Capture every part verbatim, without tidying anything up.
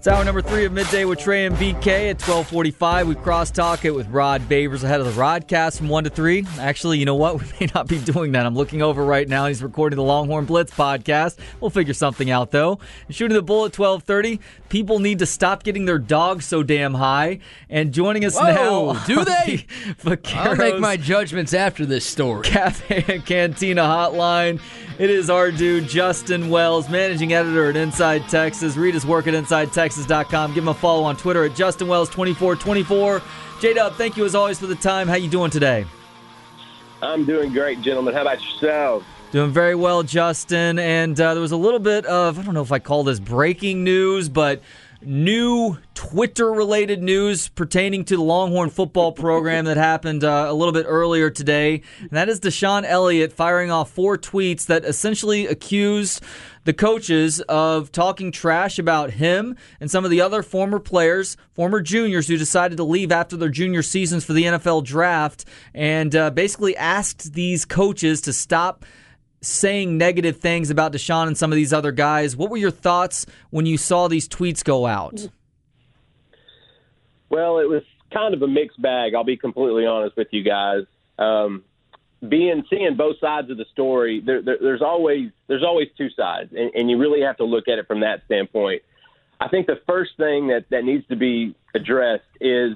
It's hour number three of Midday with Trey and B K at twelve forty-five. We cross-talk it with Rod Babers ahead of the Rodcast from one to three. Actually, you know what? We may not be doing that. I'm looking over right now. He's recording the Longhorn Blitz podcast. We'll figure something out, though. Shooting the bull at twelve thirty. People need to stop getting their dogs so damn high. And joining us Whoa, now... do they? The I'll make my judgments after this story. Cafe and Cantina Hotline. It is our dude, Justin Wells, managing editor at Inside Texas. Read his work at inside texas dot com. Give him a follow on Twitter at Justin Wells twenty-four twenty-four. J-Dub, thank you as always for the time. How you doing today? I'm doing great, gentlemen. How about yourself? Doing very well, Justin. And uh, there was a little bit of, I don't know if I call this breaking news, but new Twitter-related news pertaining to the Longhorn football program that happened uh, a little bit earlier today. And that is Deshaun Elliott firing off four tweets that essentially accused the coaches of talking trash about him and some of the other former players, former juniors who decided to leave after their junior seasons for the N F L draft, and uh, basically asked these coaches to stop saying negative things about Deshaun and some of these other guys. What were your thoughts when you saw these tweets go out? Well, it was kind of a mixed bag. I'll be completely honest with you guys. Um, being seeing both sides of the story, there, there, there's always there's always two sides, and, and you really have to look at it from that standpoint. I think the first thing that, that needs to be addressed is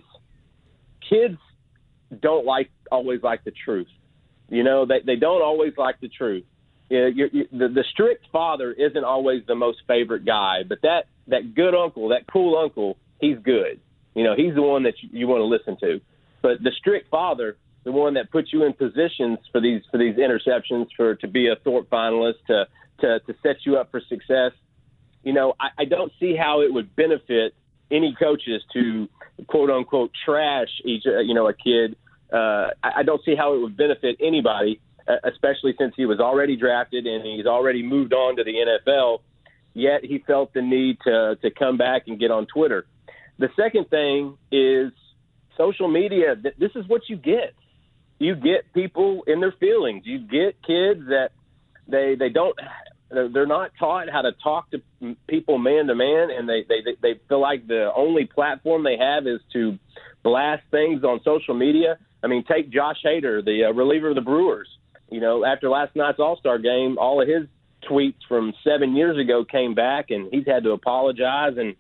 kids don't like always like the truth. You know, they they don't always like the truth. You know, you, you, the, the strict father isn't always the most favorite guy, but that, that good uncle, that cool uncle, he's good. You know, he's the one that you, you want to listen to. But the strict father, the one that puts you in positions for these for these interceptions, for to be a Thorpe finalist, to to, to set you up for success. You know, I, I don't see how it would benefit any coaches to quote unquote trash each you know a kid. Uh, I, I don't see how it would benefit anybody, uh, especially since he was already drafted and he's already moved on to the N F L. Yet he felt the need to to come back and get on Twitter. The second thing is social media. This is what you get. You get people in their feelings. You get kids that they they don't they're not taught how to talk to people man to man, and they they they feel like the only platform they have is to blast things on social media. I mean, take Josh Hader, the uh, reliever of the Brewers. You know, after last night's All-Star game, all of his tweets from seven years ago came back, and he's had to apologize. And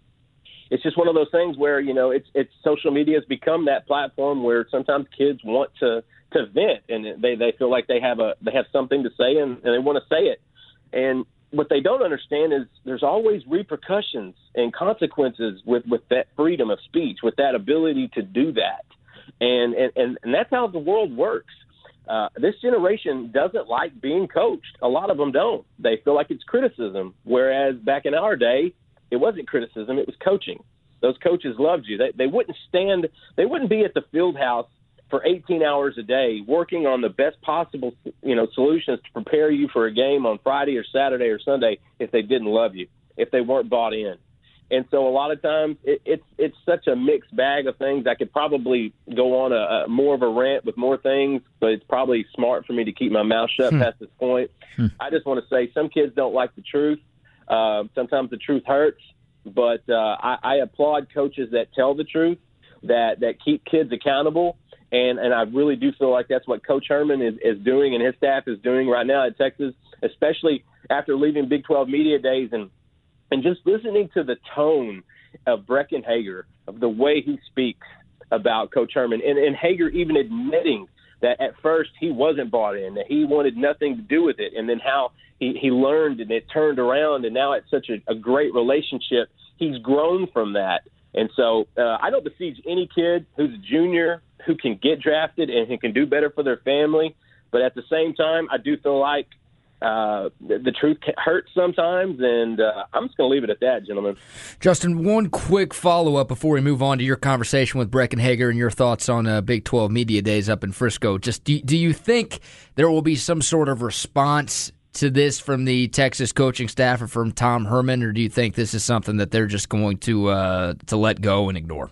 it's just one of those things where, you know, it's it's social media has become that platform where sometimes kids want to, to vent, and they, they feel like they have a they have something to say, and, and they want to say it. And what they don't understand is there's always repercussions and consequences with, with that freedom of speech, with that ability to do that. And, and, and that's how the world works. Uh, this generation doesn't like being coached. A lot of them don't. They feel like it's criticism, whereas back in our day, it wasn't criticism, it was coaching. Those coaches loved you. They, they wouldn't stand, they wouldn't be at the field house for eighteen hours a day working on the best possible, you know, solutions to prepare you for a game on Friday or Saturday or Sunday if they didn't love you, if they weren't bought in. And so a lot of times it, it's it's such a mixed bag of things. I could probably go on a, a more of a rant with more things, but it's probably smart for me to keep my mouth shut hmm. past this point. Hmm. I just want to say some kids don't like the truth. Uh, sometimes the truth hurts, but uh, I, I applaud coaches that tell the truth, that, that keep kids accountable. And, and I really do feel like that's what Coach Herman is, is doing and his staff is doing right now at Texas, especially after leaving Big twelve Media Days and And just listening to the tone of Brecken Hager, of the way he speaks about Coach Herman, and, and Hager even admitting that at first he wasn't bought in, that he wanted nothing to do with it, and then how he, he learned and it turned around, and now it's such a, a great relationship. He's grown from that. And so uh, I don't besiege any kid who's a junior who can get drafted and who can do better for their family. But at the same time, I do feel like Uh, the, the truth hurts sometimes, and uh, I'm just going to leave it at that, gentlemen. Justin, one quick follow-up before we move on to your conversation with Brecken Hager and your thoughts on uh, Big twelve Media Days up in Frisco. Just do, do you think there will be some sort of response to this from the Texas coaching staff or from Tom Herman, or do you think this is something that they're just going to uh, to let go and ignore?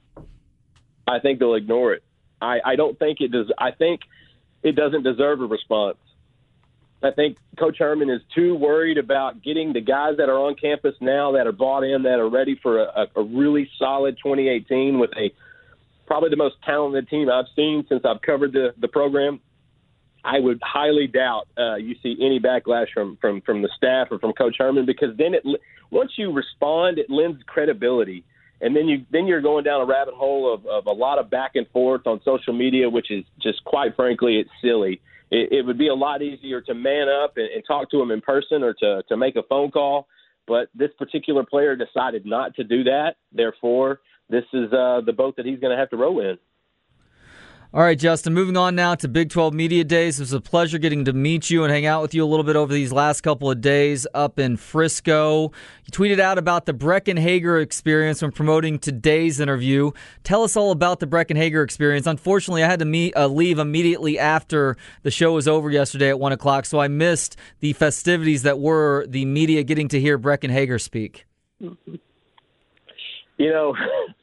I think they'll ignore it. I, I don't think it does. I think it doesn't deserve a response. I think Coach Herman is too worried about getting the guys that are on campus now that are bought in, that are ready for a, a really solid twenty eighteen with a probably the most talented team I've seen since I've covered the, the program. I would highly doubt uh, you see any backlash from, from, from the staff or from Coach Herman, because then it once you respond, it lends credibility. And then you then you're going down a rabbit hole of, of a lot of back and forth on social media, which is just, quite frankly, it's silly. It, it would be a lot easier to man up and, and talk to him in person or to, to make a phone call. But this particular player decided not to do that. Therefore, this is uh, the boat that he's going to have to row in. All right, Justin, moving on now to Big twelve Media Days. It was a pleasure getting to meet you and hang out with you a little bit over these last couple of days up in Frisco. You tweeted out about the Brecken Hager experience when promoting today's interview. Tell us all about the Brecken Hager experience. Unfortunately, I had to meet, uh, leave immediately after the show was over yesterday at one o'clock, so I missed the festivities that were the media getting to hear Brecken Hager speak. You know,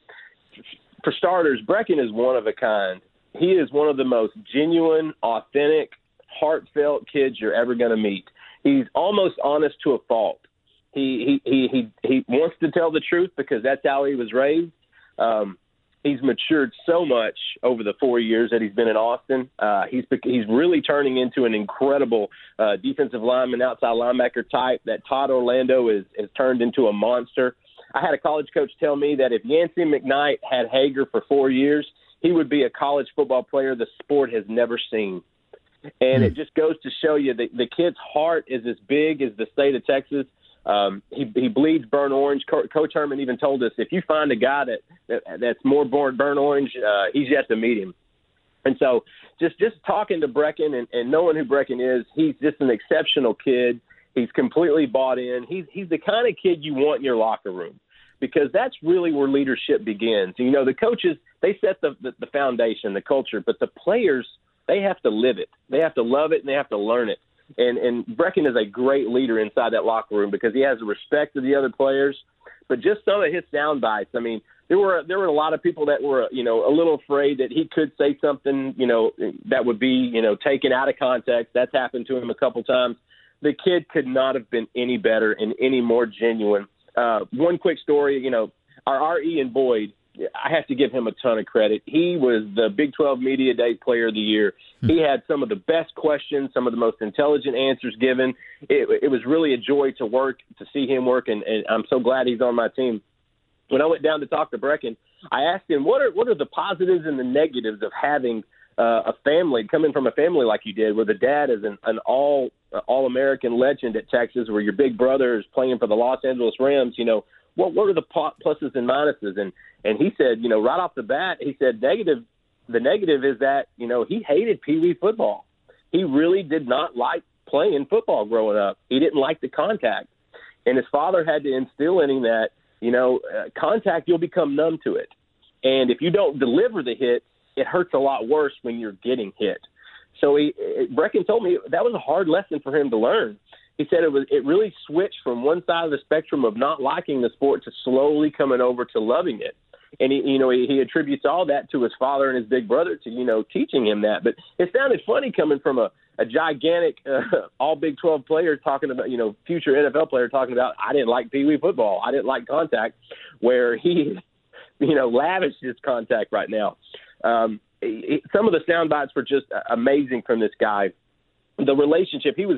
for starters, Brecken is one of a kind. He is one of the most genuine, authentic, heartfelt kids you're ever going to meet. He's almost honest to a fault. He he he he he wants to tell the truth because that's how he was raised. Um, he's matured so much over the four years that he's been in Austin. Uh, he's he's really turning into an incredible uh, defensive lineman, outside linebacker type. That Todd Orlando is has turned into a monster. I had a college coach tell me that if Yancey McKnight had Hager for four years, he would be a college football player the sport has never seen. And mm. it just goes to show you that the kid's heart is as big as the state of Texas. Um, he, he bleeds burnt orange. Co- Coach Herman even told us, if you find a guy that, that that's more born burnt orange, uh, he's yet to meet him. And so just, just talking to Brecken and, and knowing who Brecken is, he's just an exceptional kid. He's completely bought in. He's, he's the kind of kid you want in your locker room, because that's really where leadership begins. You know, the coaches, they set the, the, the foundation, the culture, but the players, they have to live it. They have to love it, and they have to learn it. And, and Brecken is a great leader inside that locker room because he has the respect of the other players. But just some of his sound bites, I mean, there were there were a lot of people that were, you know, a little afraid that he could say something, you know, that would be, you know, taken out of context. That's happened to him a couple times. The kid could not have been any better and any more genuine. Uh, one quick story, you know, our, our Ian Boyd, I have to give him a ton of credit. He was the Big twelve Media Day Player of the Year. He had some of the best questions, some of the most intelligent answers given. It, it was really a joy to work, to see him work, and, and I'm so glad he's on my team. When I went down to talk to Brecken, I asked him, what are what are the positives and the negatives of having uh, a family, coming from a family like you did, where the dad is an, an all uh, all-American legend at Texas, where your big brother is playing for the Los Angeles Rams, you know, what what are the pluses and minuses? And and he said, you know, right off the bat, he said negative. The negative is that, you know, he hated Pee Wee football. He really did not like playing football growing up. He didn't like the contact. And his father had to instill in him that, you know, uh, contact, you'll become numb to it. And if you don't deliver the hit, it hurts a lot worse when you're getting hit. So he, Brecken told me that was a hard lesson for him to learn. He said it was it really switched from one side of the spectrum of not liking the sport to slowly coming over to loving it. And, he, you know, he, he attributes all that to his father and his big brother to, you know, teaching him that. But it sounded funny coming from a, a gigantic uh, all Big twelve player talking about, you know, future N F L player talking about, I didn't like Pee Wee football. I didn't like contact, where he, you know, lavished his contact right now. Um, it, some of the sound bites were just amazing from this guy. The relationship, he was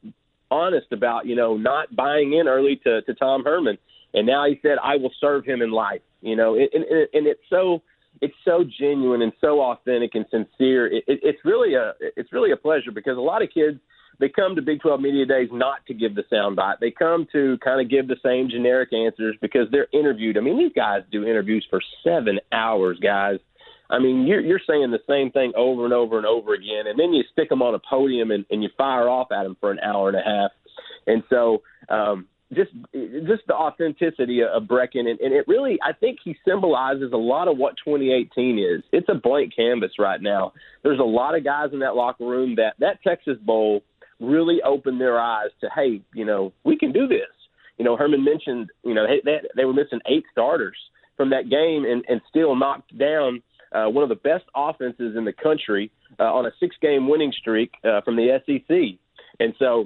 honest about, you know, not buying in early to, to Tom Herman. And now he said, I will serve him in life, you know, and, and, and it's so it's so genuine and so authentic and sincere. It, it, it's really a it's really a pleasure, because a lot of kids, they come to Big twelve Media Days not to give the soundbite. They come to kind of give the same generic answers because they're interviewed. I mean, these guys do interviews for seven hours, guys. I mean, you're, you're saying the same thing over and over and over again, and then you stick them on a podium and, and you fire off at them for an hour and a half. And so um, just just the authenticity of Brecken, and, and it really, I think he symbolizes a lot of what twenty eighteen is. It's a blank canvas right now. There's a lot of guys in that locker room that that Texas Bowl really opened their eyes to, hey, you know, we can do this. You know, Herman mentioned, you know, they, they were missing eight starters from that game and, and still knocked down uh, one of the best offenses in the country uh, on a six-game winning streak uh, from the S E C. And so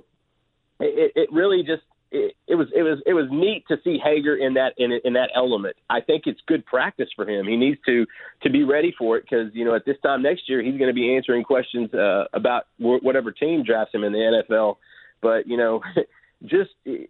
it, it really just it, it was it was it was neat to see Hager in that in in that element. I think it's good practice for him. He needs to to be ready for it because you know at this time next year he's going to be answering questions uh, about wh- whatever team drafts him in the N F L. But you know, just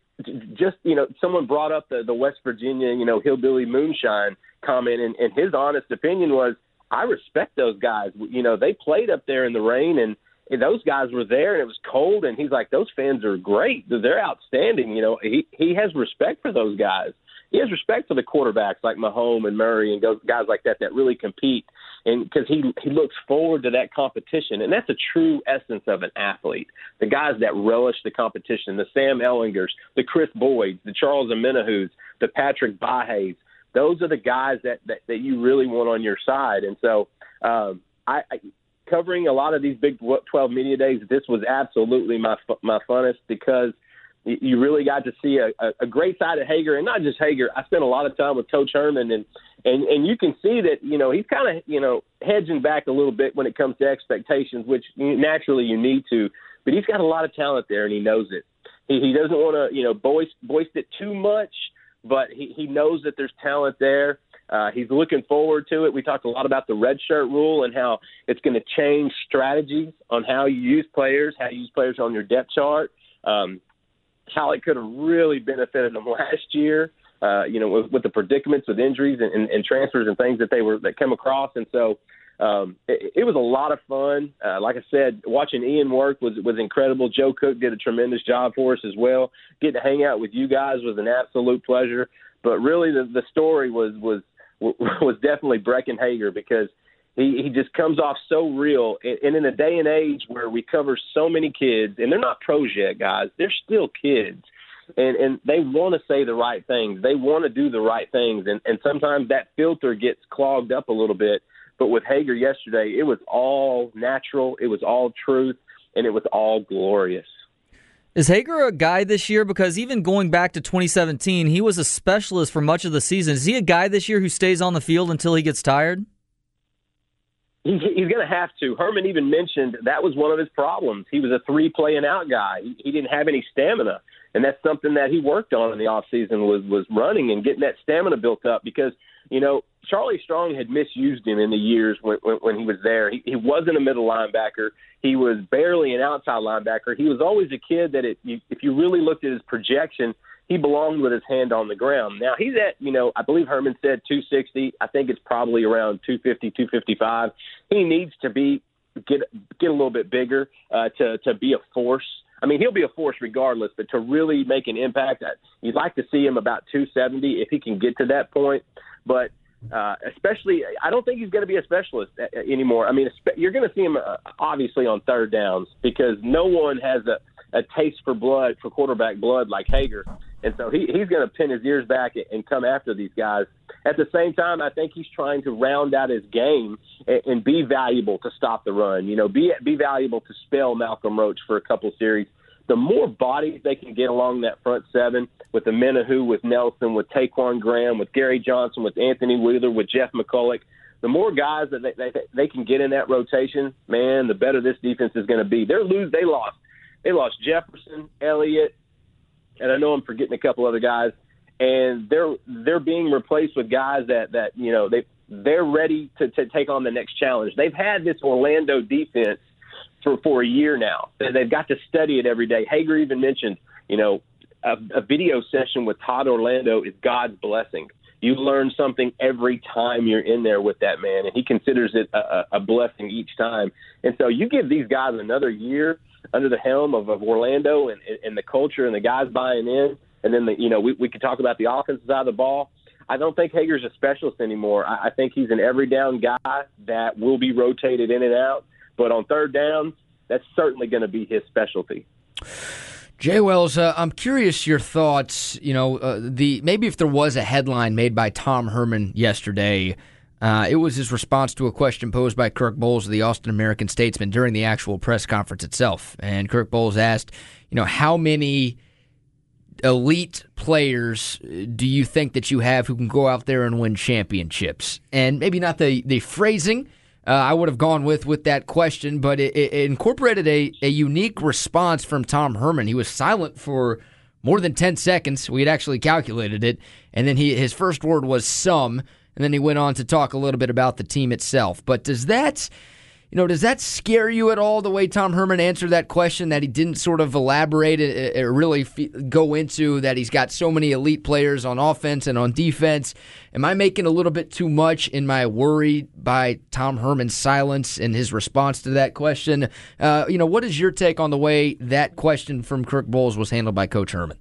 just you know, someone brought up the, the West Virginia you know hillbilly moonshine comment, and, and his honest opinion was, I respect those guys. You know, they played up there in the rain, and, and those guys were there, and it was cold. And he's like, those fans are great. They're outstanding. You know, he he has respect for those guys. He has respect for the quarterbacks like Mahomes and Murray and guys like that that really compete, and because he he looks forward to that competition, and that's a true essence of an athlete. The guys that relish the competition, the Sam Ellingers, the Chris Boyds, the Charles Omenahus, the Patrick Bahes. Those are the guys that, that, that you really want on your side. And so um, I, I covering a lot of these Big twelve media days, this was absolutely my my funnest because you really got to see a, a great side of Hager, and not just Hager. I spent a lot of time with Coach Herman, and and, and you can see that, you know, he's kind of, you know, hedging back a little bit when it comes to expectations, which naturally you need to. But he's got a lot of talent there, and he knows it. He, he doesn't want to, you know, voice, voice it too much, but he, he knows that there's talent there. Uh, he's looking forward to it. We talked a lot about the red shirt rule and how it's going to change strategies on how you use players, how you use players on your depth chart, um, how it could have really benefited them last year, uh, you know, with, with the predicaments with injuries and, and, and transfers and things that they were that came across. And so um, it, it was a lot of fun. Uh, like I said, watching Ian work was was incredible. Joe Cook did a tremendous job for us as well. Getting to hang out with you guys was an absolute pleasure. But really, the, the story was was was definitely Brecken Hager because he, he just comes off so real. And, and in a day and age where we cover so many kids, and they're not pros yet, guys, they're still kids. And and they want to say the right things. They want to do the right things. And, and sometimes that filter gets clogged up a little bit. But with Hager yesterday, it was all natural, it was all truth, and it was all glorious. Is Hager a guy this year? Because even going back to twenty seventeen, he was a specialist for much of the season. Is he a guy this year who stays on the field until he gets tired? He's, he's going to have to. Herman even mentioned that was one of his problems. He was a three-play and out guy. He, he didn't have any stamina, and that's something that he worked on in the offseason was, was running and getting that stamina built up because, you know, Charlie Strong had misused him in the years when, when, when he was there. He, he wasn't a middle linebacker. He was barely an outside linebacker. He was always a kid that it, you, if you really looked at his projection, he belonged with his hand on the ground. Now, he's at, you know, I believe Herman said two sixty. I think it's probably around two fifty, two fifty-five. He needs to be get get a little bit bigger uh, to, to be a force. I mean, he'll be a force regardless, but to really make an impact, you'd like to see him about two seventy if he can get to that point. But uh, especially, I don't think he's going to be a specialist anymore. I mean, you're going to see him uh, obviously on third downs because no one has a, a taste for blood, for quarterback blood like Hager. And so he, he's going to pin his ears back and come after these guys. At the same time, I think he's trying to round out his game and, and be valuable to stop the run. You know, be be valuable to spell Malcolm Roach for a couple series. The more bodies they can get along that front seven with Omenahou, with Nelson, with Taquan Graham, with Gary Johnson, with Anthony Wheeler, with Jeff McCulloch, the more guys that they, they, they can get in that rotation, man, the better this defense is going to be. They're lose. They lost. They lost Jefferson, Elliott, and I know I'm forgetting a couple other guys, and they're they're being replaced with guys that, that you know, they, they're ready to, to take on the next challenge. They've had this Orlando defense for, for a year now. They've got to study it every day. Hager even mentioned, you know, a, a video session with Todd Orlando is God's blessing. You learn something every time you're in there with that man, and he considers it a, a blessing each time. And so you give these guys another year under the helm of, of Orlando and, and the culture and the guys buying in, and then, the, you know, we, we could talk about the offensive side of the ball. I don't think Hager's a specialist anymore. I, I think he's an every down guy that will be rotated in and out. But on third down, that's certainly going to be his specialty. Jay Wells, uh, I'm curious your thoughts. You know, uh, the maybe if there was a headline made by Tom Herman yesterday, uh, it was his response to a question posed by Kirk Bohls of the Austin American-Statesman during the actual press conference itself. And Kirk Bohls asked, you know, how many elite players do you think that you have who can go out there and win championships? And maybe not the, the phrasing uh, I would have gone with with that question, but it, it incorporated a, a unique response from Tom Herman. He was silent for more than ten seconds. We had actually calculated it. And then he his first word was some, and then he went on to talk a little bit about the team itself. But does that, you know, does that scare you at all, the way Tom Herman answered that question, that he didn't sort of elaborate it, or really f- go into that he's got so many elite players on offense and on defense? Am I making a little bit too much in my worry by Tom Herman's silence and his response to that question? Uh, you know, what is your take on the way that question from Kirk Bohls was handled by Coach Herman?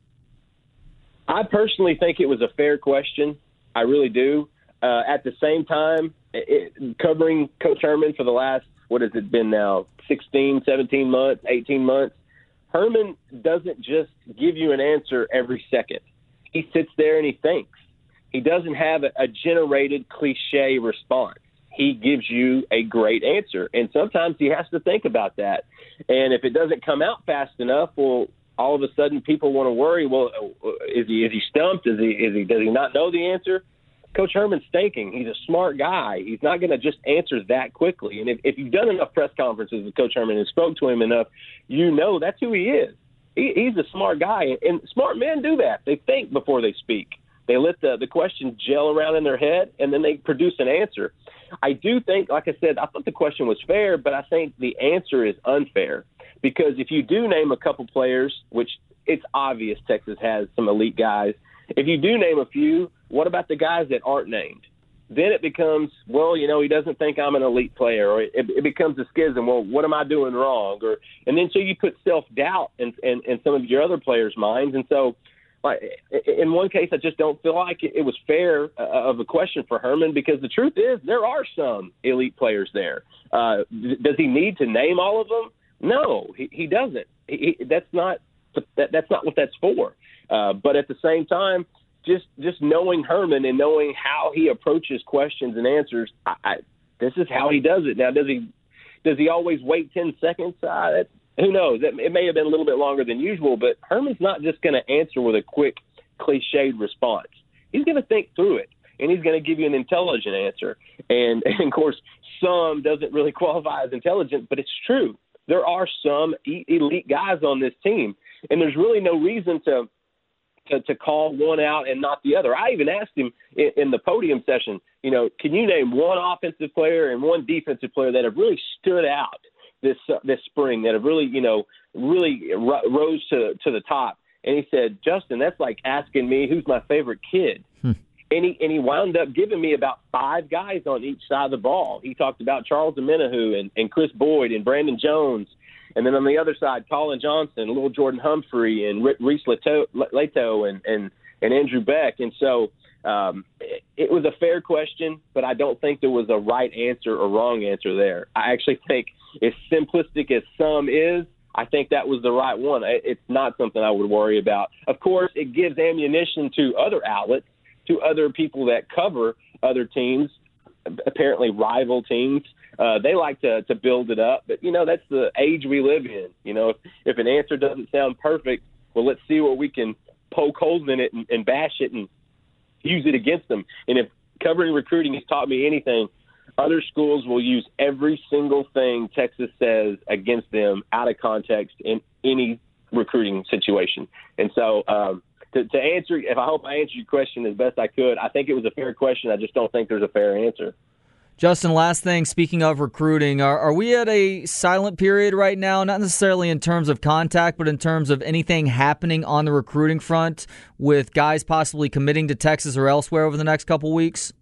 I personally think it was a fair question. I really do. Uh, at the same time, it, covering Coach Herman for the last, what has it been now, sixteen, seventeen months, eighteen months, Herman doesn't just give you an answer every second. He sits there and he thinks. He doesn't have a, a generated cliche response. He gives you a great answer, and sometimes he has to think about that. And if it doesn't come out fast enough, well, all of a sudden people want to worry, well, is he is he stumped? Is he is he does he not know the answer? Coach Herman's thinking. He's a smart guy. He's not going to just answer that quickly. And if, if you've done enough press conferences with Coach Herman and spoke to him enough, you know that's who he is. He, he's a smart guy, and smart men do that. They think before they speak. They let the, the question gel around in their head, and then they produce an answer. I do think, like I said, I thought the question was fair, but I think the answer is unfair. Because if you do name a couple players, which it's obvious Texas has some elite guys, if you do name a few, what about the guys that aren't named? Then it becomes, well, you know, he doesn't think I'm an elite player, or it, it becomes a schism. Well, what am I doing wrong? Or and then so you put self-doubt in, in, in some of your other players' minds. And so like, in one case, I just don't feel like it, it was fair uh, of a question for Herman, because the truth is there are some elite players there. Uh, does he need to name all of them? No, he, he doesn't. He, he, that's not that, that's not what that's for. Uh, but at the same time, just just knowing Herman and knowing how he approaches questions and answers, I, I, this is how he does it. Now, does he does he always wait ten seconds? Uh, that, who knows? It, it may have been a little bit longer than usual, but Herman's not just going to answer with a quick, cliched response. He's going to think through it, and he's going to give you an intelligent answer. And, and, of course, some doesn't really qualify as intelligent, but it's true. There are some elite guys on this team, and there's really no reason to to, to call one out and not the other. I even asked him in, in the podium session, you know, can you name one offensive player and one defensive player that have really stood out this uh, this spring, that have really, you know, really ro- rose to, to the top? And he said, Justin, that's like asking me who's my favorite kid. Hmm. And he, and he wound up giving me about five guys on each side of the ball. He talked about Charles Omenihu and, and Chris Boyd and Brandon Jones. And then on the other side, Colin Johnson, Little Jordan Humphrey, and Reese Leto, Leto and, and, and Andrew Beck. And so um, it, it was a fair question, but I don't think there was a right answer or wrong answer there. I actually think, as simplistic as some is, I think that was the right one. It's not something I would worry about. Of course, it gives ammunition to other outlets, to other people that cover other teams, apparently rival teams. Uh, they like to, to build it up. But, you know, that's the age we live in. You know, if, if an answer doesn't sound perfect, well, let's see what we can poke holes in it and, and bash it and use it against them. And if covering recruiting has taught me anything, other schools will use every single thing Texas says against them out of context in any recruiting situation. And so um, to, to answer, if I hope I answered your question as best I could, I think it was a fair question. I just don't think there's a fair answer. Justin, last thing, speaking of recruiting, are, are we at a silent period right now, not necessarily in terms of contact, but in terms of anything happening on the recruiting front with guys possibly committing to Texas or elsewhere over the next couple weeks?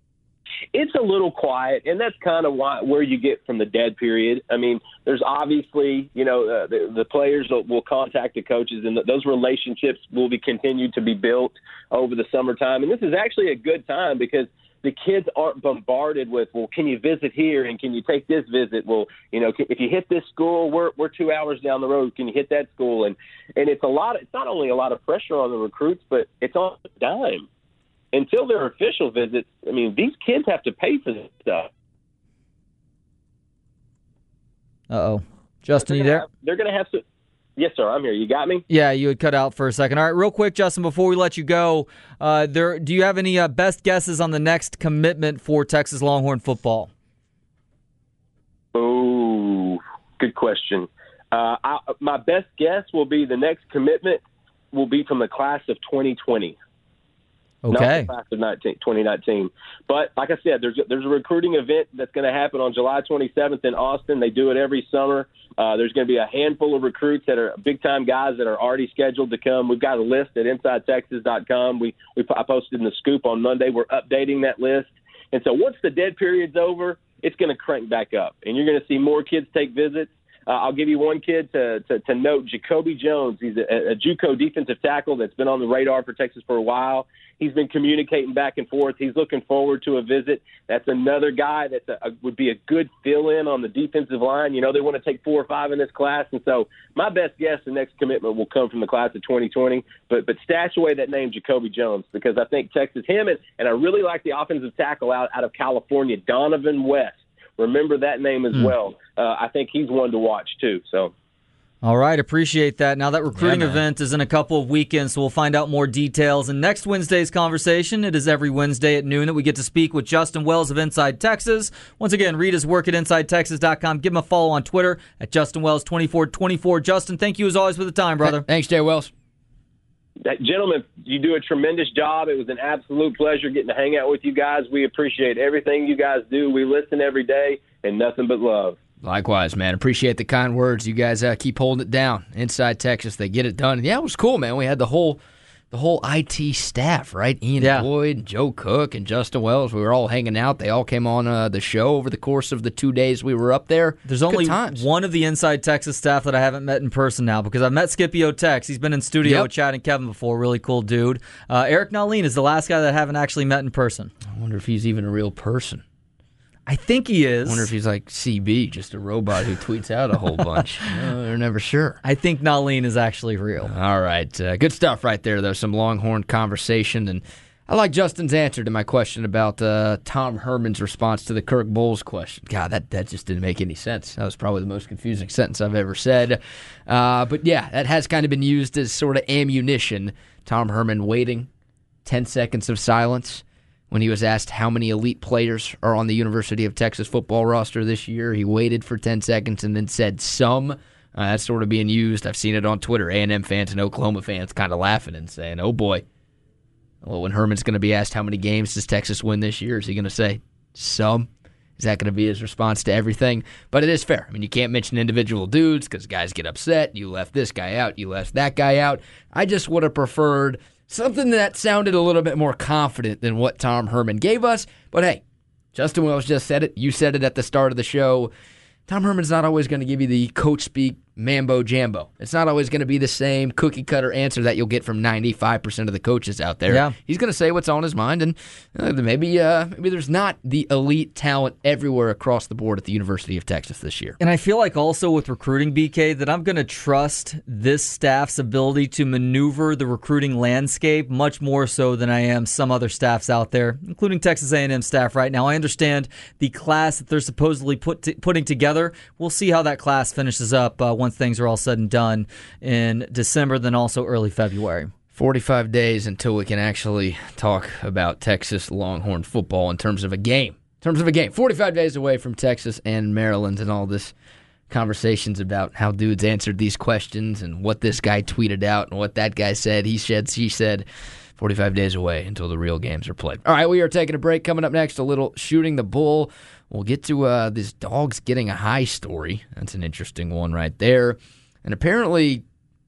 It's a little quiet, and that's kind of why, where you get from the dead period. I mean, there's obviously, you know, uh, the, the players will, will contact the coaches, and the, those relationships will be continued to be built over the summertime. And this is actually a good time because the kids aren't bombarded with, well, can you visit here and can you take this visit? Well, you know, if you hit this school, we're we're two hours down the road. Can you hit that school? And and it's a lot. Of, it's not only a lot of pressure on the recruits, but it's on a dime. Until their official visits, I mean, these kids have to pay for this stuff. Uh-oh. Justin, you there? Have, they're going to have to. Yes, sir, I'm here. You got me? Yeah, you had cut out for a second. All right, real quick, Justin, before we let you go, uh, there, do you have any uh, best guesses on the next commitment for Texas Longhorn football? Oh, good question. Uh, I, my best guess will be the next commitment will be from the class of twenty twenty. Okay. Not the class of nineteen, twenty nineteen. But like I said, there's there's a recruiting event that's going to happen on July twenty-seventh in Austin. They do it every summer. Uh, there's going to be a handful of recruits that are big-time guys that are already scheduled to come. We've got a list at inside texas dot com. We, we I posted in the Scoop on Monday. We're updating that list. And so once the dead period's over, it's going to crank back up. And you're going to see more kids take visits. Uh, I'll give you one kid to, to, to note, Jacoby Jones. He's a, a JUCO defensive tackle that's been on the radar for Texas for a while. He's been communicating back and forth. He's looking forward to a visit. That's another guy that would be a good fill-in on the defensive line. You know, they want to take four or five in this class. And so my best guess, the next commitment will come from the class of twenty twenty. But but stash away that name, Jacoby Jones, because I think Texas, him, and, and I really like the offensive tackle out, out of California, Donovan West. Remember that name as mm. well. Uh, I think he's one to watch, too. So. All right, appreciate that. Now that recruiting yeah, event is in a couple of weekends, so we'll find out more details. And next Wednesday's conversation, it is every Wednesday at noon that we get to speak with Justin Wells of Inside Texas. Once again, read his work at inside texas dot com. Give him a follow on Twitter at Justin Wells twenty-four twenty-four. Justin, thank you as always for the time, brother. Thanks, Jay Wells. That, gentlemen, you do a tremendous job. It was an absolute pleasure getting to hang out with you guys. We appreciate everything you guys do. We listen every day, and nothing but love. Likewise, man. Appreciate the kind words. You guys uh, keep holding it down. Inside Texas, they get it done. Yeah, it was cool, man. We had the whole the whole I T staff, right? Ian yeah. Boyd, and Joe Cook, and Justin Wells. We were all hanging out. They all came on uh, the show over the course of the two days we were up there. There's Good only times. one of the Inside Texas staff that I haven't met in person now, because I've met Scipio Tex. He's been in studio Yep. with Chad and Kevin before. Really cool dude. Uh, Eric Nalin is the last guy that I haven't actually met in person. I wonder if he's even a real person. I think he is. I wonder if he's like C B, just a robot who tweets out a whole bunch. No, they're never sure. I think Nalin is actually real. All right. Uh, good stuff right there, though. Some Longhorn conversation. And I like Justin's answer to my question about uh, Tom Herman's response to the Kirk Bowles question. God, that, that just didn't make any sense. That was probably the most confusing sentence I've ever said. Uh, but yeah, that has kind of been used as sort of ammunition. Tom Herman waiting ten seconds of silence when he was asked how many elite players are on the University of Texas football roster this year. He waited for ten seconds and then said some. Uh, that's sort of being used. I've seen it on Twitter. A and M fans and Oklahoma fans kind of laughing and saying, oh boy. Well, when Herman's going to be asked how many games does Texas win this year, is he going to say some? Is that going to be his response to everything? But it is fair. I mean, you can't mention individual dudes because guys get upset. You left this guy out. You left that guy out. I just would have preferred something that sounded a little bit more confident than what Tom Herman gave us. But hey, Justin Wells just said it. You said it at the start of the show. Tom Herman's not always going to give you the coach speak mambo jambo. It's not always going to be the same cookie cutter answer that you'll get from ninety-five percent of the coaches out there. Yeah. He's going to say what's on his mind, and uh, maybe uh, maybe there's not the elite talent everywhere across the board at the University of Texas this year. And I feel like also with recruiting, B K, that I'm going to trust this staff's ability to maneuver the recruiting landscape much more so than I am some other staffs out there, including Texas A and M staff right now. I understand the class that they're supposedly put t- putting together. We'll see how that class finishes up uh, once things are all said and done in December, then also early February. forty-five days until we can actually talk about Texas Longhorn football in terms of a game. In terms of a game. forty-five days away from Texas and Maryland and all this conversations about how dudes answered these questions and what this guy tweeted out and what that guy said. He said, she said. forty-five days away until the real games are played. All right, we are taking a break. Coming up next, a little Shooting the Bull. We'll get to uh, this dog's getting a high story. That's an interesting one right there. And apparently,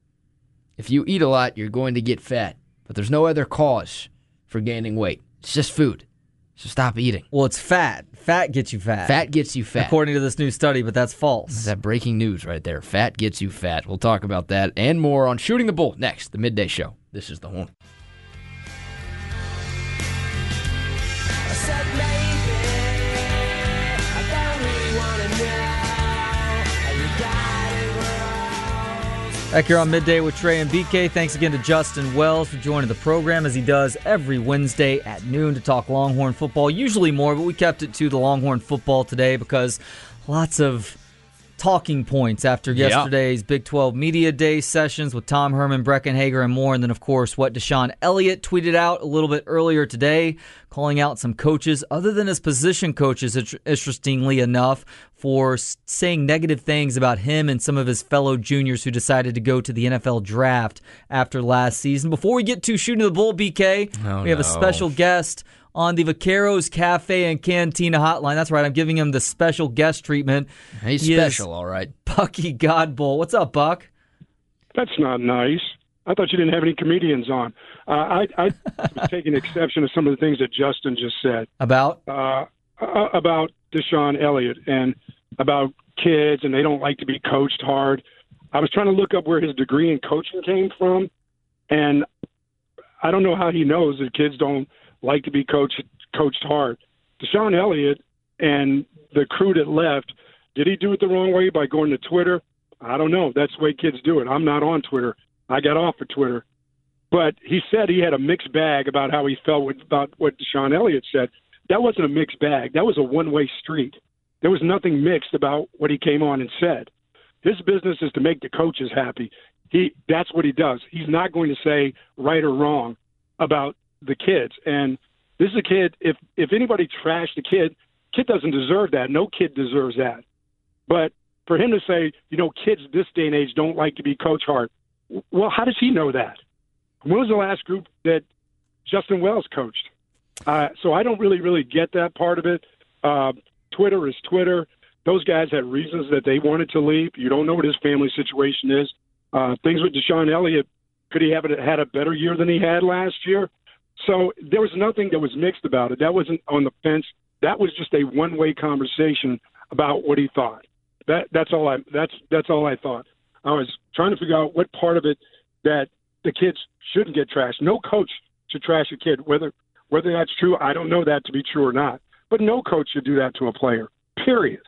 if you eat a lot, you're going to get fat. But there's no other cause for gaining weight. It's just food. So stop eating. Well, it's fat. Fat gets you fat. Fat gets you fat. According to this new study, but that's false. That's that breaking news right there. Fat gets you fat. We'll talk about that and more on Shooting the Bull next, the midday show. This is The Horn. Back here on Midday with Trey and B K. Thanks again to Justin Wells for joining the program as he does every Wednesday at noon to talk Longhorn football. Usually more, but we kept it to the Longhorn football today because lots of talking points after yesterday's Big twelve Media Day sessions with Tom Herman, Brecken Hager, and more. And then, of course, what Deshaun Elliott tweeted out a little bit earlier today, calling out some coaches, other than his position coaches, interestingly enough, for saying negative things about him and some of his fellow juniors who decided to go to the N F L draft after last season. Before we get to Shooting the Bull, B K, oh, we have no. a special guest on the Vaqueros Cafe and Cantina hotline. That's right, I'm giving him the special guest treatment. He's he special, all right. Bucky Godbolt. What's up, Buck? That's not nice. I thought you didn't have any comedians on. Uh, I, I was taking exception to some of the things that Justin just said. About? Uh, uh, about Deshaun Elliott and about kids, and they don't like to be coached hard. I was trying to look up where his degree in coaching came from, and I don't know how he knows that kids don't like to be coached coached hard. Deshaun Elliott and the crew that left, did he do it the wrong way by going to Twitter? I don't know. That's the way kids do it. I'm not on Twitter. I got off of Twitter. But he said he had a mixed bag about how he felt with, about what Deshaun Elliott said. That wasn't a mixed bag. That was a one-way street. There was nothing mixed about what he came on and said. His business is to make the coaches happy. He That's what he does. He's not going to say right or wrong about the kids. And this is a kid, if if anybody trashed the kid, kid doesn't deserve that. No kid deserves that. But for him to say, you know, kids this day and age don't like to be coached hard, well, how does he know that? When was the last group that Justin Wells coached? Uh, so I don't really, really get that part of it. Uh, Twitter is Twitter. Those guys had reasons that they wanted to leave. You don't know what his family situation is. Uh, things with Deshaun Elliott, could he have had a better year than he had last year? So there was nothing that was mixed about it. That wasn't on the fence. That was just a one-way conversation about what he thought. That that's all I that's that's all I thought. I was trying to figure out what part of it that the kids shouldn't get trashed. No coach should trash a kid. Whether whether that's true, I don't know that to be true or not. But no coach should do that to a player. Period.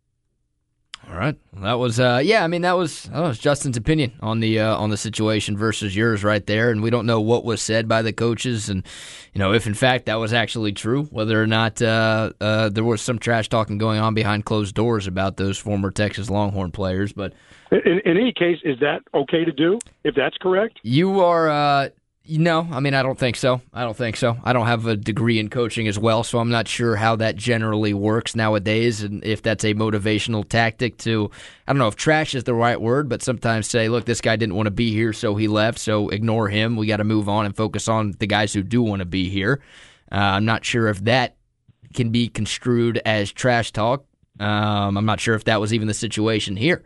All right, well, that was uh, yeah. I mean, that was that was Justin's opinion on the uh, on the situation versus yours right there, and we don't know what was said by the coaches, and you know if in fact that was actually true, whether or not uh, uh, there was some trash talking going on behind closed doors about those former Texas Longhorn players. But in, in any case, is that okay to do? If that's correct, you are. Uh, No, I mean, I don't think so. I don't think so. I don't have a degree in coaching as well, so I'm not sure how that generally works nowadays and if that's a motivational tactic to, I don't know if trash is the right word, but sometimes say, look, this guy didn't want to be here, so he left, so ignore him. We got to move on and focus on the guys who do want to be here. Uh, I'm not sure if that can be construed as trash talk. Um, I'm not sure if that was even the situation here,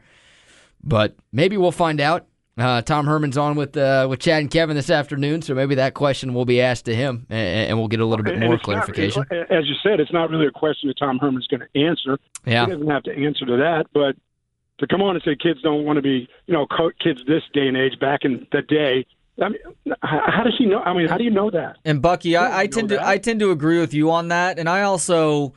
but maybe we'll find out. Uh, Tom Herman's on with uh, with Chad and Kevin this afternoon, so maybe that question will be asked to him, and, and we'll get a little bit more clarification. Not, as you said, it's not really a question that Tom Herman's going to answer. Yeah. He doesn't have to answer to that, but to come on and say kids don't want to be, you know, co- kids this day and age, back in the day, I mean, how does he know? I mean, how do you know that? And Bucky, I, I tend to that? I tend to agree with you on that, and I also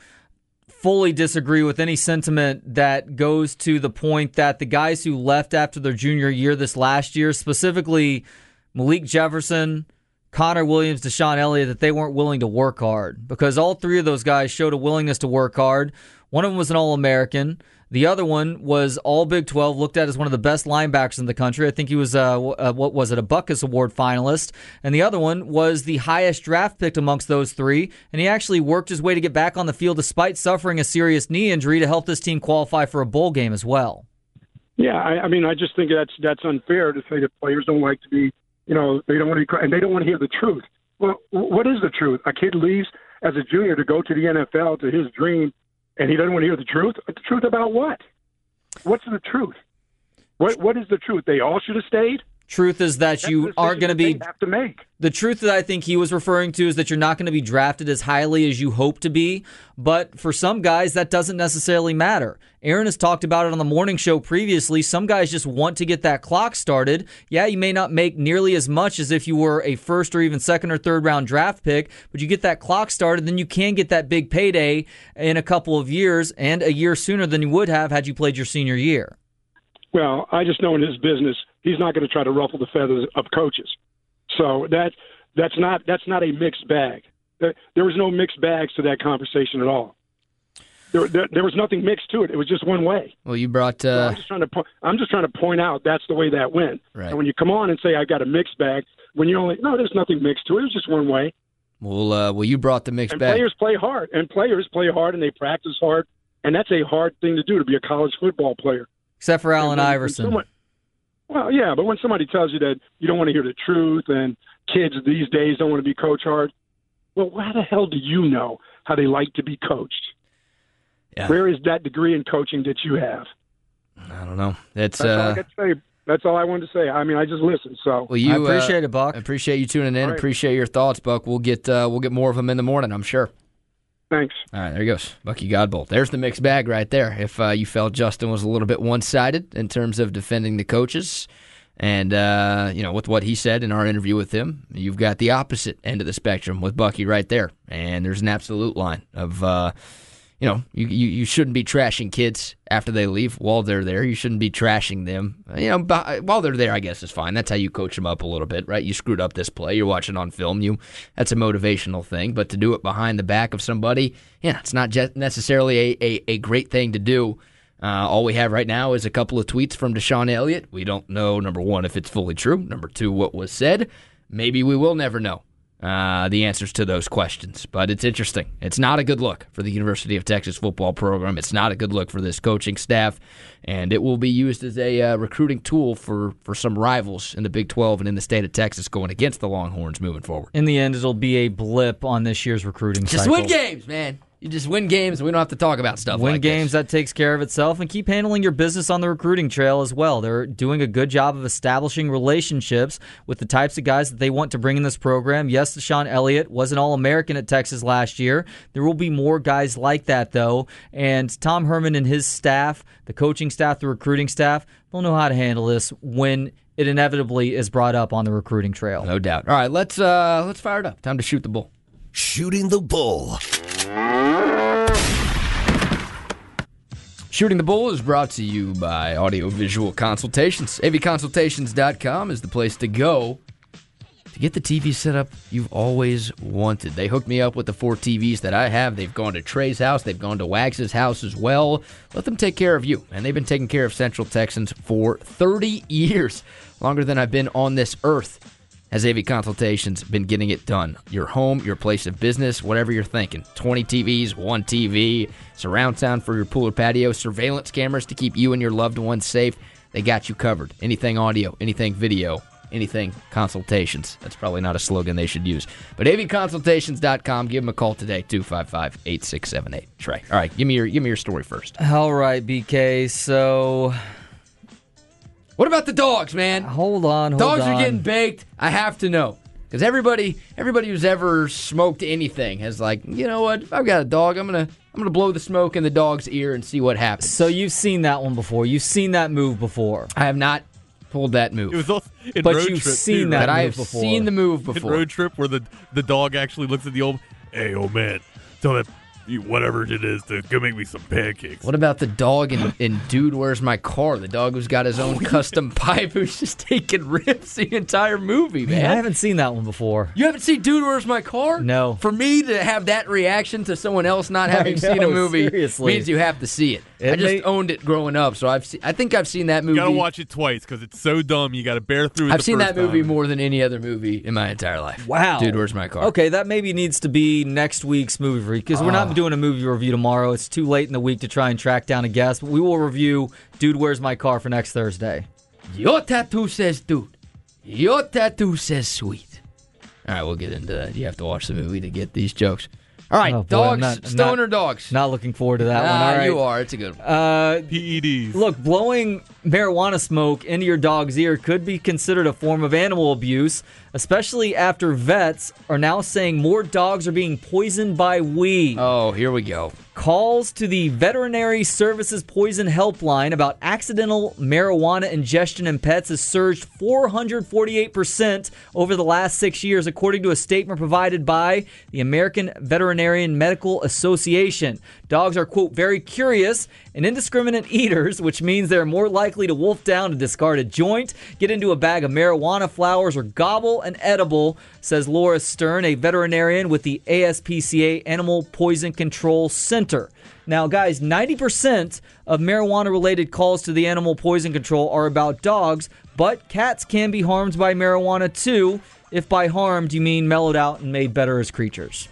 fully disagree with any sentiment that goes to the point that the guys who left after their junior year this last year, specifically Malik Jefferson, Connor Williams, Deshaun Elliott, that they weren't willing to work hard, because all three of those guys showed a willingness to work hard. One of them was an All-American. The other one was all Big twelve, looked at as one of the best linebackers in the country. I think he was, uh, uh, what was it, a Butkus Award finalist. And the other one was the highest draft pick amongst those three. And he actually worked his way to get back on the field despite suffering a serious knee injury to help this team qualify for a bowl game as well. Yeah, I, I mean, I just think that's that's unfair to say that players don't like to be, you know, they don't want to, and they don't want to hear the truth. Well, what is the truth? A kid leaves as a junior to go to the N F L, to his dream, and he doesn't want to hear the truth? The truth about what? What's the truth? What What is the truth? They all should have stayed? Truth is that That's you aren't going to be. Have to make. The truth that I think he was referring to is that you're not going to be drafted as highly as you hope to be. But for some guys, that doesn't necessarily matter. Aaron has talked about it on the morning show previously. Some guys just want to get that clock started. Yeah, you may not make nearly as much as if you were a first or even second or third round draft pick, but you get that clock started, then you can get that big payday in a couple of years and a year sooner than you would have had you played your senior year. Well, I just know in his business, he's not going to try to ruffle the feathers of coaches. So that that's not that's not a mixed bag. There, there was no mixed bags to that conversation at all. There, there, there was nothing mixed to it. It was just one way. Well, you brought. So Uh, I'm just trying to. Po- I'm just trying to point out that's the way that went. Right. And when you come on and say I got a mixed bag, when you only no, there's nothing mixed to it. It was just one way. well, uh, well, you brought the mixed And bag. players play hard, and players play hard, and they practice hard, and that's a hard thing to do to be a college football player. Except for Allen And when- when Iverson. someone- well, yeah, but when somebody tells you that you don't want to hear the truth, and kids these days don't want to be coached hard, well, how the hell do you know how they like to be coached? Yeah. Where is that degree in coaching that you have? I don't know. That's, That's all I uh, got to say. That's all I wanted to say. I mean, I just listened. So well, you I appreciate uh, it, Buck. Appreciate you tuning in. All right. Appreciate your thoughts, Buck. We'll get uh, we'll get more of them in the morning, I'm sure. thanks. All right, there he goes. Bucky Godbolt. There's the mixed bag right there. If uh, you felt Justin was a little bit one-sided in terms of defending the coaches and, uh, you know, with what he said in our interview with him, you've got the opposite end of the spectrum with Bucky right there. And there's an absolute line of, uh, you know, you, you, you shouldn't be trashing kids after they leave while they're there. You shouldn't be trashing them. You know, b- while they're there, I guess is fine. That's how you coach them up a little bit, right? You screwed up this play. You're watching on film. You That's a motivational thing. But to do it behind the back of somebody, yeah, it's not just necessarily a, a, a great thing to do. Uh, all we have right now is a couple of tweets from Deshaun Elliott. We don't know, number one, if it's fully true. Number two, what was said. Maybe we will never know uh, the answers to those questions. But it's interesting. It's not a good look for the University of Texas football program. It's not a good look for this coaching staff. And it will be used as a uh, recruiting tool for, for some rivals in the Big twelve and in the state of Texas going against the Longhorns moving forward. In the end, it'll be a blip on this year's recruiting Just cycle. win games, man. You just win games, and we don't have to talk about stuff Win like games, this. that takes care of itself, and keep handling your business on the recruiting trail as well. They're doing a good job of establishing relationships with the types of guys that they want to bring in this program. Yes, Deshaun Elliott was an All-American at Texas last year. There will be more guys like that, though, and Tom Herman and his staff, the coaching staff, the recruiting staff, they'll know how to handle this when it inevitably is brought up on the recruiting trail. No doubt. All right, let's uh, let's fire it up. Time to shoot the bull. Shooting the Bull. Shooting the Bull is brought to you by Audio Visual Consultations. A V consultations dot com is the place to go to get the T V set up you've always wanted. They hooked me up with the four T Vs that I have. They've gone to Trey's house. They've gone to Wags's house as well. Let them take care of you. And they've been taking care of Central Texans for thirty years, longer than I've been on this earth. Has A V Consultations been getting it done? Your home, your place of business, whatever you're thinking. twenty T Vs, one T V, surround sound for your pool or patio, surveillance cameras to keep you and your loved ones safe. They got you covered. Anything audio, anything video, anything consultations. That's probably not a slogan they should use. But A V consultations dot com. Give them a call today, two five five, eight six seven eight. Trey. All right, give me your give me your story first. All right, B K, so What about the dogs, man? hold on, hold Dogs on. are getting baked. I have to know. Because everybody everybody who's ever smoked anything has like, you know what? If I've got a dog, I'm gonna I'm gonna blow the smoke in the dog's ear and see what happens. So you've seen that one before. You've seen that move before. I have not pulled that move. It was also in But Road you've Trip seen too, that right? but I move have before. seen the move In before. Road Trip where the the dog actually looks at the old, hey, old man, tell that whatever it is to go make me some pancakes. What about the dog in, in Dude, Where's My Car? The dog who's got his own custom pipe who's just taking rips the entire movie, man. Man, I haven't seen that one before. You haven't seen Dude, Where's My Car? No. For me to have that reaction to someone else not having I seen a know, movie seriously. means you have to see it. It I just may- owned it growing up, so I've se- I think I've seen that movie. You gotta watch it twice because it's so dumb. You gotta bear through it. I've the seen first that movie time. more than any other movie in my entire life. Wow. Dude, Where's My Car? Okay, that maybe needs to be next week's movie review because we're not doing a movie review tomorrow. It's too late in the week to try and track down a guest. But we will review Dude, Where's My Car for next Thursday. Your tattoo says dude. Your tattoo says sweet. All right, we'll get into that. You have to watch the movie to get these jokes. All right, Oh, boy, I'm dogs, not- I'm stoner not- dogs. Not looking forward to that ah, one. All right. you are. It's a good one. Uh, P E Ds. Look, blowing marijuana smoke into your dog's ear could be considered a form of animal abuse, especially after vets are now saying more dogs are being poisoned by weed. Oh, here we go. Calls to the Veterinary Services Poison Helpline about accidental marijuana ingestion in pets has surged four hundred forty-eight percent over the last six years, according to a statement provided by the American Veterinarian Medical Association. Dogs are, quote, very curious and indiscriminate eaters, which means they're more likely to wolf down a discarded joint, get into a bag of marijuana flowers, or gobble an edible, says Laura Stern, a veterinarian with the A S P C A Animal Poison Control Center. center. Now, guys, ninety percent of marijuana-related calls to the Animal Poison Control are about dogs, but cats can be harmed by marijuana too, if by harmed you mean mellowed out and made better as creatures.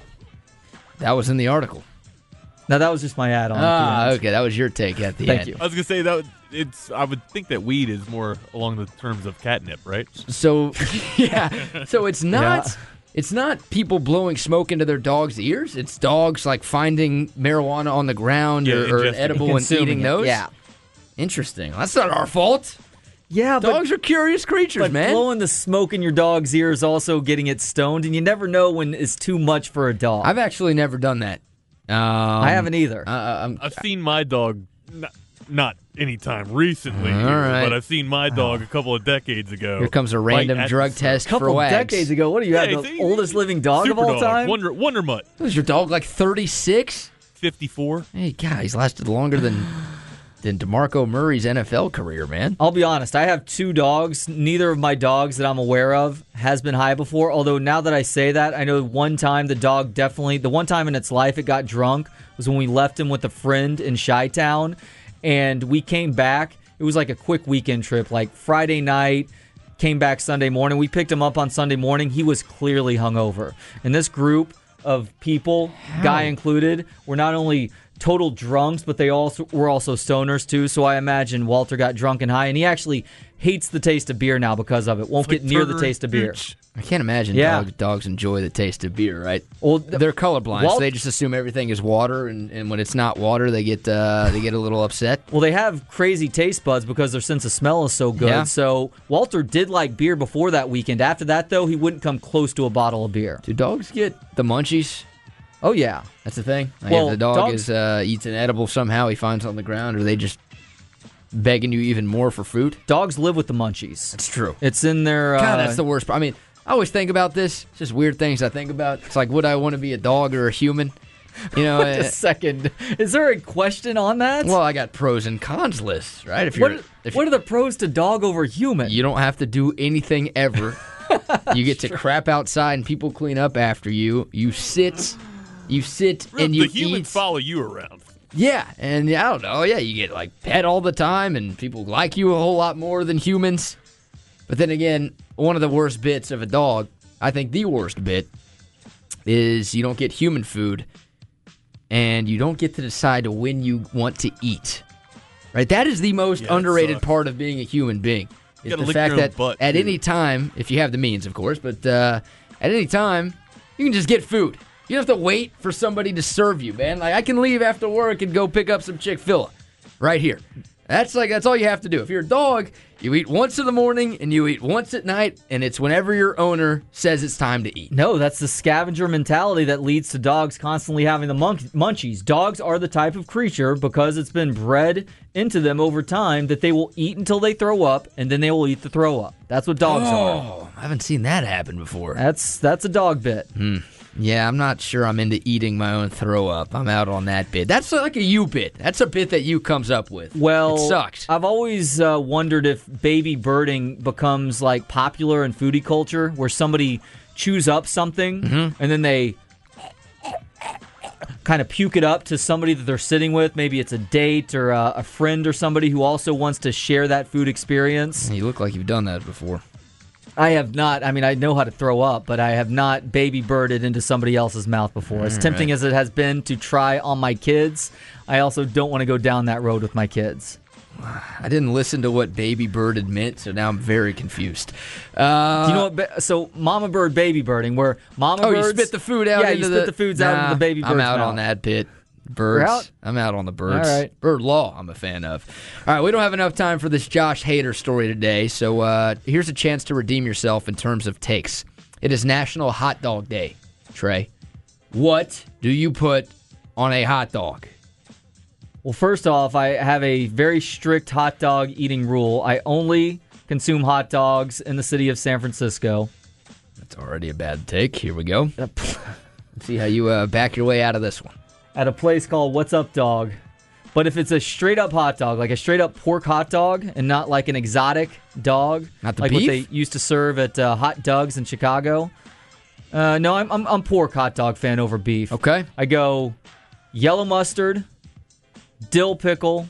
That was in the article. Now, that was just my add-on. Ah, okay, that was your take at the Thank end. you. I was gonna say that it's. I would think that weed is more along the terms of catnip, right? So, yeah, so it's not. Yeah. It's not people blowing smoke into their dogs' ears. It's dogs like finding marijuana on the ground Yeah, or, or ingesting it. edible and Consuming eating it, those. yeah. Interesting. That's not our fault. Yeah, but, Dogs are curious creatures, but man. blowing the smoke in your dog's ear is also getting it stoned, and you never know when it's too much for a dog. I've actually never done that. Um, I haven't either. Uh, I'm, I've seen my dog, not, not anytime recently, All here, right. but I've seen my dog a couple of decades ago. here comes a bite random at drug the test couple for of wags. decades ago. What do you Yeah, have? The he's- oldest living dog Super of all dog, time? Wonder, Wonder Mutt, Was your dog like thirty-six? fifty-four. Hey, God, he's lasted longer than than DeMarco Murray's N F L career, man. I'll be honest. I have two dogs. Neither of my dogs that I'm aware of has been high before. Although now that I say that, I know one time the dog definitely, the one time in its life it got drunk was when we left him with a friend in Chi-Town, and we came back. It was like a quick weekend trip, like Friday night, came back Sunday morning. We picked him up on Sunday morning. He was clearly hungover. And this group of people, guy included, were not only total drunks, but they also were also stoners too. So I imagine Walter got drunk and high, and he actually hates the taste of beer now because of it. Won't Like get near Turner the taste of beer. Hooch. I can't imagine Yeah. dogs, dogs enjoy the taste of beer, right? Well, th- They're colorblind, Walt- so they just assume everything is water, and, and when it's not water, they get uh, they get a little upset. Well, they have crazy taste buds because their sense of smell is so good. Yeah. So Walter did like beer before that weekend. After that, though, he wouldn't come close to a bottle of beer. Do dogs get the munchies? Oh, yeah. That's the thing. Like Well, if the dog dogs- is uh, eats an edible somehow, he finds it on the ground, or they just begging you even more for food. Dogs live with the munchies. That's true. It's in their... Uh, God, that's the worst part. I mean, I always think about this. It's just weird things I think about. It's like, would I want to be a dog or a human? You know. Wait a uh, second. Is there a question on that? well, I got pros and cons lists, right? If what, you're, if what are the pros to dog over human? you don't have to do anything ever. You get to crap outside and people clean up after you. You sit, you sit and you the humans eat. follow you around. Yeah, and yeah, I don't know. Yeah, you get like pet all the time, and people like you a whole lot more than humans. But then again, one of the worst bits of a dog, I think the worst bit, is you don't get human food, and you don't get to decide when you want to eat. Right? That is the most Yeah, that underrated sucks. part of being a human being. Is gotta the lick fact your own that butt, at too. any time, if you have the means, of course, but uh, at any time, you can just get food. You don't have to wait for somebody to serve you, man. Like I can leave after work and go pick up some Chick-fil-A right here. That's like that's all you have to do. If you're a dog, you eat once in the morning and you eat once at night, and it's whenever your owner says it's time to eat. No, that's the scavenger mentality that leads to dogs constantly having the mun- munchies. Dogs are the type of creature, because it's been bred into them over time, that they will eat until they throw up, and then they will eat the throw up. That's what dogs are. Oh, I haven't seen that happen before. That's that's a dog bit. Yeah, I'm not sure I'm into eating my own throw up. I'm out on that bit. That's like a you bit. That's a bit that you comes up with. Well, it sucks. I've always uh, wondered if baby birding becomes like popular in foodie culture, where somebody chews up something Mm-hmm. and then they kind of puke it up to somebody that they're sitting with. Maybe it's a date or a, a friend or somebody who also wants to share that food experience. You look like you've done that before. I have not. I mean, I know how to throw up, but I have not baby birded into somebody else's mouth before. As tempting as it has been to try on my kids, I also don't want to go down that road with my kids. I didn't listen to what baby birded meant, so now I'm very confused. Uh, Do you know what? ba- So, mama bird, baby birding, where mama Oh, birds. you spit the food out Yeah, into you the... spit the foods out into Nah, the baby bird's I'm out mouth. on that bit. Birds. You're out? I'm out on the birds. All right. Bird law, I'm a fan of. All right, we don't have enough time for this Josh Hader story today, so uh, here's a chance to redeem yourself in terms of takes. It is National Hot Dog Day, Trey. What do you put on a hot dog? Well, first off, I have a very strict hot dog eating rule. I only consume hot dogs in the city of San Francisco. That's already a bad take. Here we go. Let's see how you uh, back your way out of this one. At a place called What's Up Dog. But if it's a straight up hot dog, like a straight up pork hot dog, and not like an exotic dog, Not the like beef? what they used to serve at uh, Hot Dogs in Chicago, uh, no, I'm, I'm I'm pork hot dog fan over beef. Okay. I go yellow mustard, dill pickle,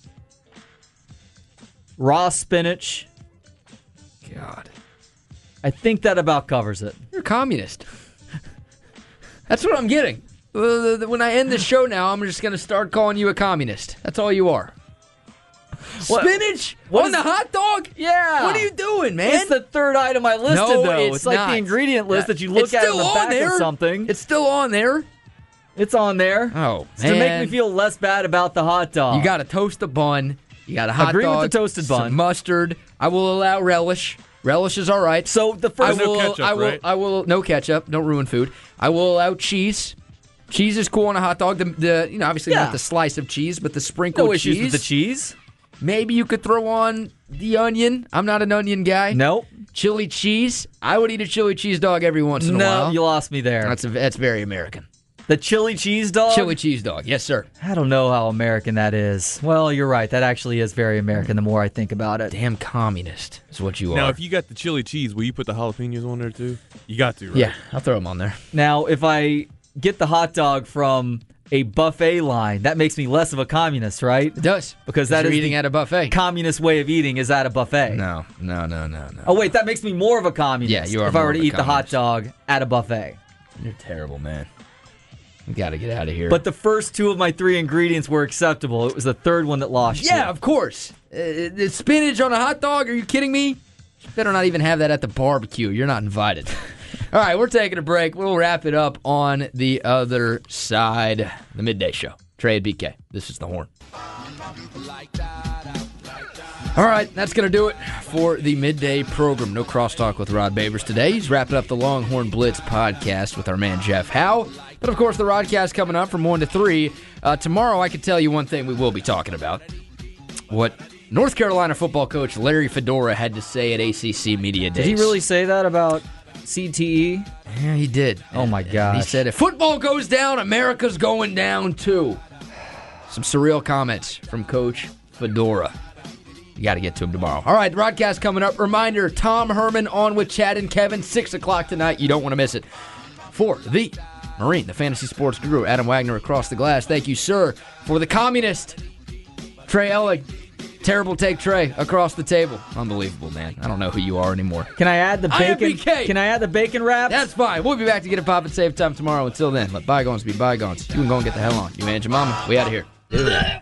raw spinach. God. I think that about covers it. You're a communist. That's what I'm getting. Uh, When I end the show now, I'm just going to start calling you a communist. That's all you are. What- Spinach what on is- the hot dog? Yeah. What are you doing, man? It's the third item I listed, No, though. it's It's, like not. the ingredient list Yeah. that you look It's at in still the on back there. of something. It's still on there. It's on there. Oh, It's to make man. me feel less bad about the hot dog. You got to toast a bun. You got a hot Agree with dog. the toasted some bun. mustard. I will allow relish. Relish is all right. So the I first no will. ketchup, I will. right? I will. No ketchup. Don't ruin food. I will allow cheese. Cheese is cool on a hot dog. The, the you know obviously Yeah. not the slice of cheese, but the sprinkled no issues cheese. with the cheese. Maybe you could throw on the onion. I'm not an onion guy. Nope. Chili cheese. I would eat a chili cheese dog every once in a No, while. you lost me there. That's a, that's very American. The chili cheese dog? Chili cheese dog. Yes, sir. I don't know how American that is. Well, you're right. That actually is very American the more I think about it. Damn communist is what you Now, are. if you got the chili cheese, will you put the jalapenos on there too? You got to, right? Yeah, I'll throw them on there. Now, if I get the hot dog from a buffet line, that makes me less of a communist, right? It does. Because that you're is eating the at a buffet. communist way of eating is at a buffet. No, no, no, no, no. Oh, wait, that makes me more of a communist. Yeah, you are if I more were of to a eat the hot communist. dog at a buffet. You're terrible, man. You got to get out of here. But the first two of my three ingredients were acceptable. It was the third one that lost yeah, you. of course. Uh, the spinach on a hot dog? Are you kidding me? You better not even have that at the barbecue. You're not invited. All right, we're taking a break. We'll wrap it up on the other side. The Midday Show. Trey and B K. This is The Horn. All right, that's going to do it for the midday program. No crosstalk with Rod Babers today. He's wrapping up the Longhorn Blitz podcast with our man Jeff Howe. But, of course, the Rodcast coming up from one to three. Uh, tomorrow, I can tell you one thing we will be talking about. What North Carolina football coach Larry Fedora had to say at A C C Media Days. Did he really say that about C T E? Yeah, he did. Oh, my And gosh. He said, if football goes down, America's going down, too. Some surreal comments from Coach Fedora. You got to get to him tomorrow. All right, the broadcast coming up. Reminder, Tom Herman on with Chad and Kevin, six o'clock tonight. You don't want to miss it. For the Marine, the fantasy sports guru, Adam Wagner across the glass. Thank you, sir. For the communist, Trey Ellig. Terrible take, Trey, across the table. Unbelievable, man. I don't know who you are anymore. Can I add the I am bacon? B K. Can I add the bacon wraps? That's fine. We'll be back to get it poppin' save time tomorrow. Until then, let bygones be bygones. You can go and get the hell on. You and your mama. We out of here. Do that.